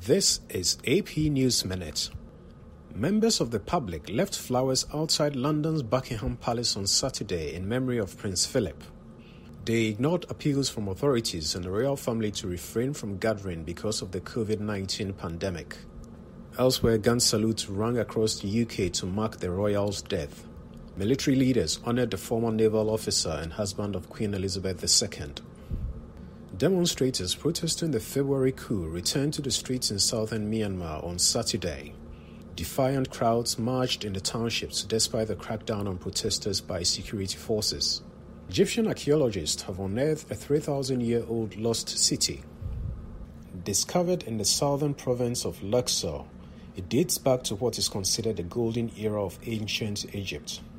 This is AP News Minute. Members of the public left flowers outside London's Buckingham Palace on Saturday in memory of Prince Philip. They ignored appeals from authorities and the royal family to refrain from gathering because of the COVID-19 pandemic. Elsewhere, gun salutes rang across the UK to mark the royal's death. Military leaders honored the former naval officer and husband of Queen Elizabeth II. Demonstrators protesting the February coup returned to the streets in southern Myanmar on Saturday. Defiant crowds marched in the townships despite the crackdown on protesters by security forces. Egyptian archaeologists have unearthed a 3,000-year-old lost city. Discovered in the southern province of Luxor, it dates back to what is considered the golden era of ancient Egypt.